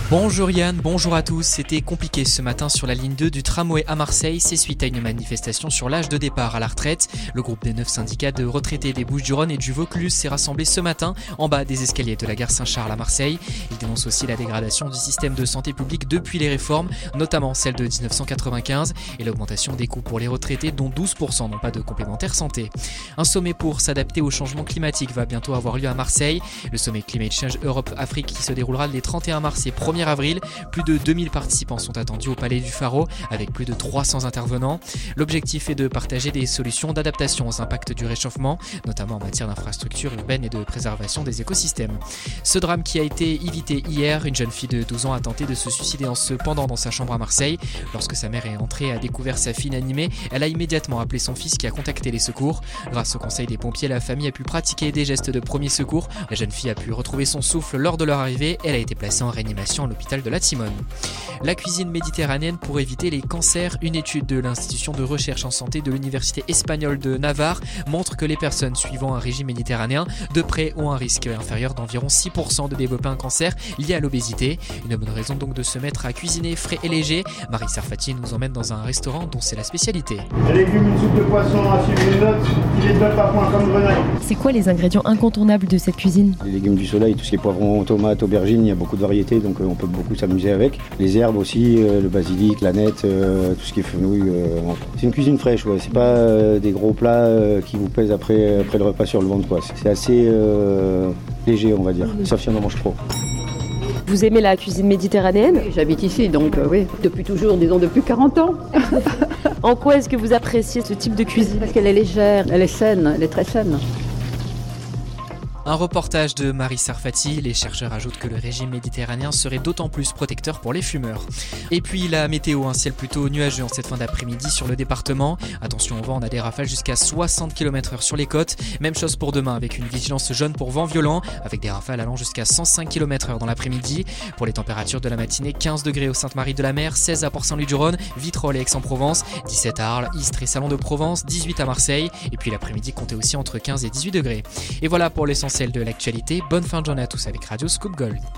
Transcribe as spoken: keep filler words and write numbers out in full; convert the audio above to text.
Bonjour Yann, bonjour à tous. C'était compliqué ce matin sur la ligne deux du tramway à Marseille. C'est suite à une manifestation sur l'âge de départ à la retraite. Le groupe des neuf syndicats de retraités des Bouches-du-Rhône et du Vaucluse s'est rassemblé ce matin en bas des escaliers de la gare Saint-Charles à Marseille. Il dénonce aussi la dégradation du système de santé publique depuis les réformes, notamment celle de dix-neuf cent quatre-vingt-quinze et l'augmentation des coûts pour les retraités dont douze pour cent n'ont pas de complémentaire santé. Un sommet pour s'adapter au changement climatique va bientôt avoir lieu à Marseille. Le sommet Climate Change Europe-Afrique qui se déroulera les trente et un mars et premier avril. Plus de deux mille participants sont attendus au Palais du Pharo avec plus de trois cents intervenants. L'objectif est de partager des solutions d'adaptation aux impacts du réchauffement, notamment en matière d'infrastructures urbaines et de préservation des écosystèmes. Ce drame qui a été évité hier, une jeune fille de douze ans a tenté de se suicider en se pendant dans sa chambre à Marseille. Lorsque sa mère est entrée et a découvert sa fille inanimée, elle a immédiatement appelé son fils qui a contacté les secours. Grâce au conseil des pompiers, la famille a pu pratiquer des gestes de premier secours. La jeune fille a pu retrouver son souffle lors de leur arrivée. Elle a été placée en réanimation à l'hôpital de la Timone. La cuisine méditerranéenne pour éviter les cancers. Une étude de l'Institution de recherche en santé de l'Université espagnole de Navarre montre que les personnes suivant un régime méditerranéen de près ont un risque inférieur d'environ six pour cent de développer un cancer lié à l'obésité. Une bonne raison donc de se mettre à cuisiner frais et léger. Marie Sarfati nous emmène dans un restaurant dont c'est la spécialité. Les légumes, une soupe de poisson à suivre une note, filet de bœuf à point comme grenaille. C'est quoi les ingrédients incontournables de cette cuisine? Les légumes du soleil, tout ce qui est poivron, tomates, aubergines, il y a beaucoup de variétés donc on peut beaucoup s'amuser avec. Les herbes aussi, euh, le basilic, l'aneth, euh, tout ce qui est fenouil. Euh, c'est une cuisine fraîche, ouais. C'est pas euh, des gros plats euh, qui vous pèsent après, après le repas sur le ventre, quoi. C'est assez euh, léger, on va dire, sauf si on en mange trop. Vous aimez la cuisine méditerranéenne? J'habite ici, donc euh, oui, depuis toujours, disons depuis quarante ans. En quoi est-ce que vous appréciez ce type de cuisine? Parce qu'elle est légère, elle est saine, elle est très saine. Un reportage de Marie Sarfati. Les chercheurs ajoutent que le régime méditerranéen serait d'autant plus protecteur pour les fumeurs. Et puis la météo, un ciel plutôt nuageux en cette fin d'après-midi sur le département. Attention au vent, on a des rafales jusqu'à soixante kilomètres heure sur les côtes. Même chose pour demain avec une vigilance jaune pour vent violent, avec des rafales allant jusqu'à cent cinq kilomètres heure dans l'après-midi. Pour les températures de la matinée, quinze degrés au Sainte-Marie-de-la-Mer, seize à Port-Saint-Louis-du-Rhône, Vitrolles et Aix-en-Provence, dix-sept à Arles, Istres et Salon de Provence, dix-huit à Marseille. Et puis l'après-midi comptez aussi entre quinze et dix-huit degrés. Et voilà pour l'essentiel de l'actualité. Bonne fin de journée à tous avec Radio Scoop Gold.